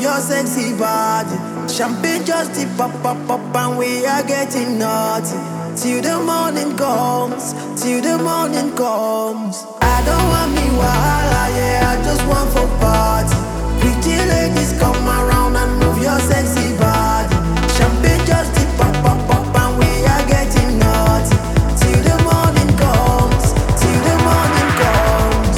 your sexy body. Champagne just dip pop, pop, pop, and we are getting naughty. Till the morning comes, till the morning comes. I don't want me wahala, yeah, I just want for party. Pretty ladies come around and move your sexy body. Champagne just dip pop, pop, pop, and we are getting naughty. Till the morning comes, till the morning comes.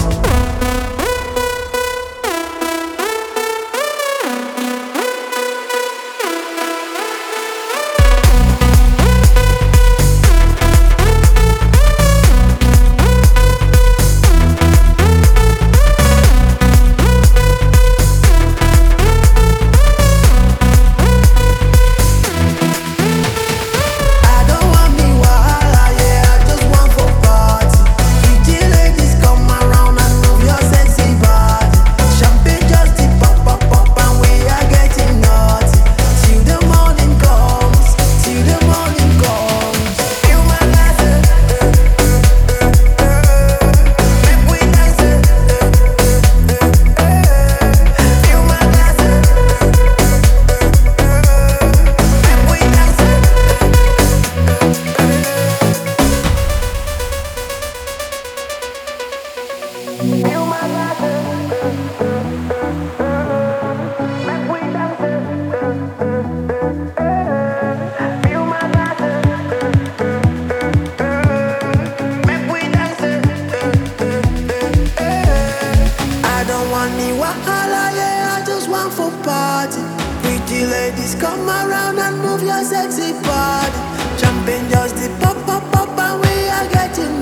Pretty ladies come around and move your sexy body. Champagne just the pop, pop, pop, and we are getting